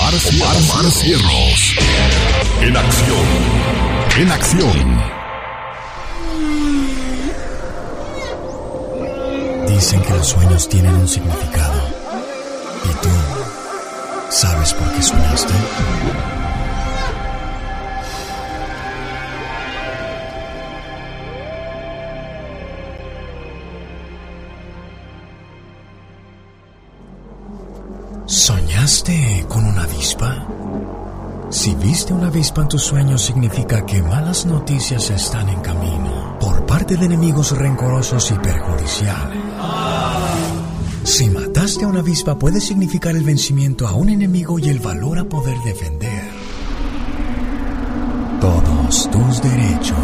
Omar Cierros. En acción. En acción. Dicen que los sueños tienen un significado. ¿Y tú sabes por qué soñaste? ¿Soñaste con una avispa? Si viste una avispa en tus sueños, significa que malas noticias están en camino por parte de enemigos rencorosos y perjudiciales. Si mataste a una avispa, puede significar el vencimiento a un enemigo y el valor a poder defender todos tus derechos.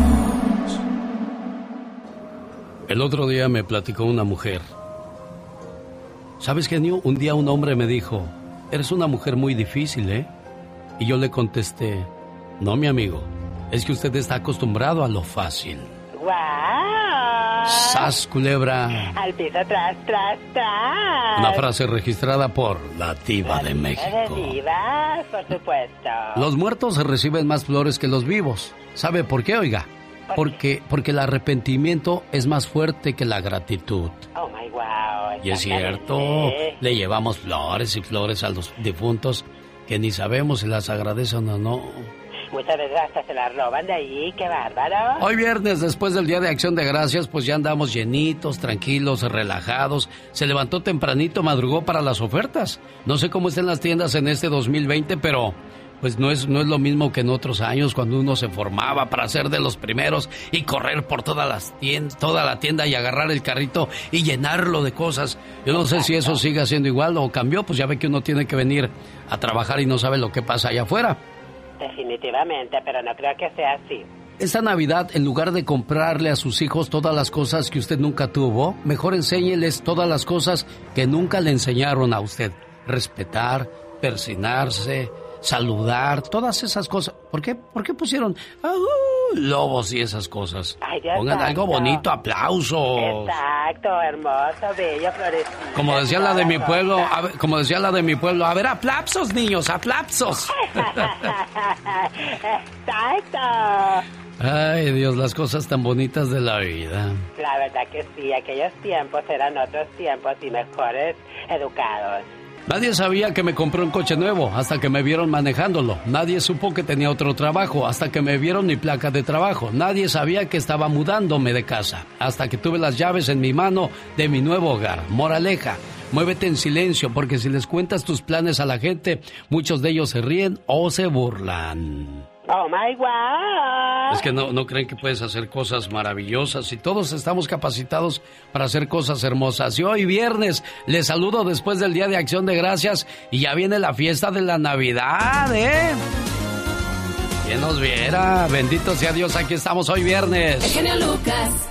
El otro día me platicó una mujer. ¿Sabes, genio? Un día un hombre me dijo, eres una mujer muy difícil, ¿eh? Y yo le contesté, no, mi amigo, es que usted está acostumbrado a lo fácil. ¡Guau! ¡Sas, culebra! Al piso, tras. Una frase registrada por la Diva de México. De divas, por supuesto. Los muertos reciben más flores que los vivos. ¿Sabe por qué, oiga? Porque el arrepentimiento es más fuerte que la gratitud. Oh, my wow. Y es cierto, le llevamos flores y flores a los difuntos que ni sabemos si las agradecen o no. Muchas veces hasta se las roban de ahí, qué bárbaro. Hoy viernes, después del Día de Acción de Gracias, pues ya andamos llenitos, tranquilos, relajados. Se levantó tempranito, madrugó para las ofertas. No sé cómo están las tiendas en este 2020, pero pues no es lo mismo que en otros años cuando uno se formaba para ser de los primeros y correr por toda la tienda y agarrar el carrito y llenarlo de cosas. Yo no sé si eso sigue siendo igual o cambió, pues ya ve que uno tiene que venir a trabajar y no sabe lo que pasa allá afuera. Definitivamente, pero no creo que sea así. Esta Navidad, en lugar de comprarle a sus hijos todas las cosas que usted nunca tuvo, mejor enséñeles todas las cosas que nunca le enseñaron a usted. Respetar, persinarse, saludar, todas esas cosas. ¿Por qué pusieron lobos y esas cosas? Ay, pongan algo bonito, aplausos. Exacto, hermoso, bello, florecito. Como decía la de mi pueblo, a ver, aplausos, niños, aplausos. Exacto. Ay, Dios, las cosas tan bonitas de la vida. La verdad que sí, aquellos tiempos eran otros tiempos y mejores educados. Nadie sabía que me compré un coche nuevo hasta que me vieron manejándolo. Nadie supo que tenía otro trabajo hasta que me vieron mi placa de trabajo. Nadie sabía que estaba mudándome de casa hasta que tuve las llaves en mi mano de mi nuevo hogar. Moraleja, muévete en silencio porque si les cuentas tus planes a la gente, muchos de ellos se ríen o se burlan. Oh my God. Es que no creen que puedes hacer cosas maravillosas y todos estamos capacitados para hacer cosas hermosas. Y hoy viernes les saludo después del Día de Acción de Gracias y ya viene la fiesta de la Navidad, ¿eh? ¿Quién nos viera? Bendito sea Dios, aquí estamos hoy viernes. El genio Lucas.